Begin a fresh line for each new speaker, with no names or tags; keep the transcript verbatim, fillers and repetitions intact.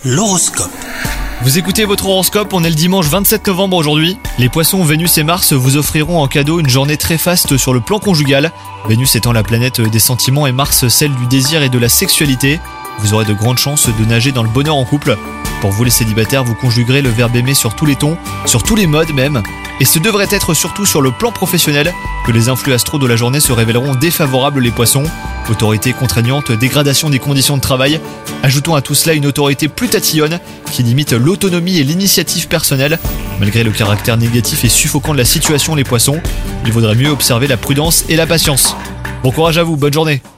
L'horoscope.
Vous écoutez votre horoscope, on est le dimanche vingt-sept novembre aujourd'hui. Les poissons, Vénus et Mars vous offriront en cadeau une journée très faste sur le plan conjugal. Vénus étant la planète des sentiments et Mars celle du désir et de la sexualité. Vous aurez de grandes chances de nager dans le bonheur en couple. Pour vous les célibataires, vous conjuguerez le verbe aimer sur tous les tons, sur tous les modes même. Et ce devrait être surtout sur le plan professionnel que les influx astro de la journée se révéleront défavorables les poissons. Autorité contraignante, dégradation des conditions de travail. Ajoutons à tout cela une autorité plus tatillonne qui limite l'autonomie et l'initiative personnelle. Malgré le caractère négatif et suffocant de la situation les poissons, il vaudrait mieux observer la prudence et la patience. Bon courage à vous, bonne journée.